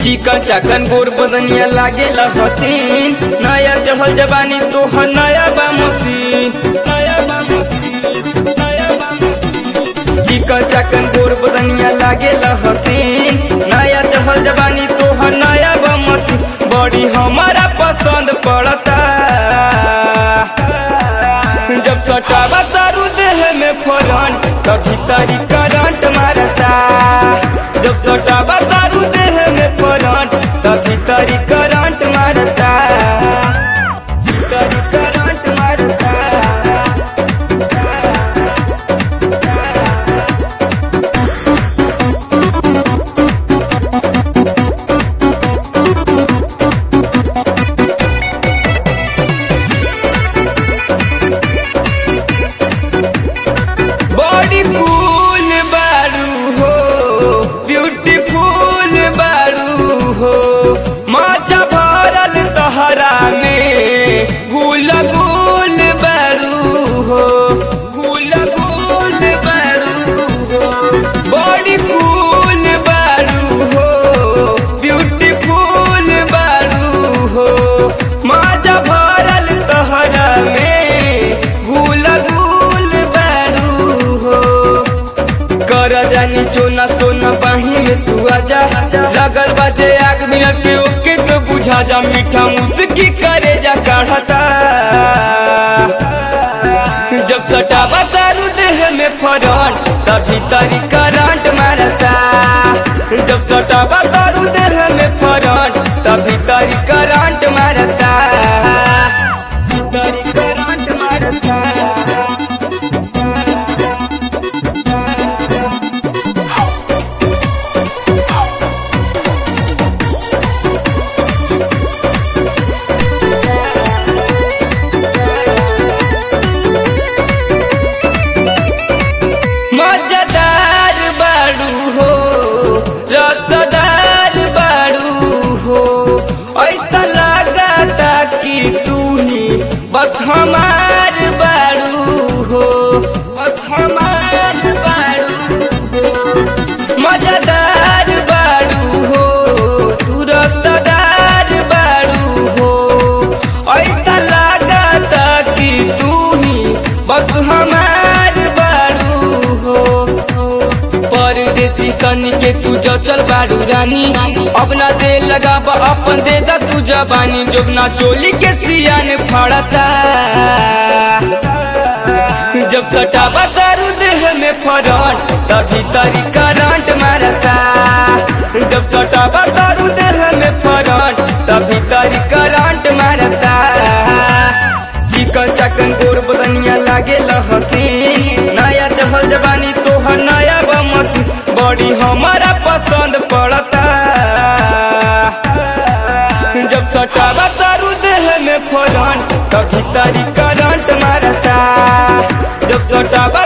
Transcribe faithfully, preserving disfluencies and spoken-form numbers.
चिकन चाकन गोर बदनिया लागेला हसीन, नया चहल जवानी तोहर नया बा मसीन, नया बा मसीन, नया बा मसीन। चिकन चाकन गोर बदनिया लागेला हसीन, नया चहल जवानी तोहर नया बा मसीन। बड़ी हमारा पसंद पड़ता जब सटावा तारू देह में फरंट, कभी तारी करंट मारता। जब सटावा तारू देह में फरंट, कभी तारी करंट मारता, तारी करंट मारता। बॉडी फूल बारू हो, ब्यूटीफुल बारू हो, माचा भरल तहरा में गुल गुल बारू हो, गुल गुल बारू हो। बॉडी फूल बारू हो, ब्यूटीफुल बारू हो, माचा भरल तहरा में गुल गुल बारू हो। कर जानी चोना सोना बाही में तू आजा, लगल बाजे आग मिनट के ओके तो बुझा जा। मीठा मुस्की करे जा काढ़ता जब सटावा तारू देह में फरंट, तभी तारी करंट मारता। जब सटावा तारू देह में फरंट, तभी तारी करंट मारता, तारी करंट मारता। मजेदार बारू हो, रसदार बारू हो, ऐसा लगाता कि तू ही बस हमार बारू हो, बस हमार बारू हो। मजेदार बारू हो, तू रसदार बारू हो, ऐसा लगाता कि तू ही बस हमार बारू हो। परदेसी सनी के तू चल बारू रानी, अब ना दे लगाबा अपन दे दा तू जबानी। जब ना चोली के सियान फड़ता जब सटावा तारू देह में फरंट, तभी तारी करंट मारता। जब सटावा तारू देह में फरंट, तभी तारी करंट मारता। चिकन चाकन गोर बदनिया लागेला हसीन, नया चहल जवानी तोहर नया बा मसीन। बड़ी हमारा पसंद पड़ता जब सटावा तारू देह में फरंट, तभी तारी करंट मारता। जब सटावा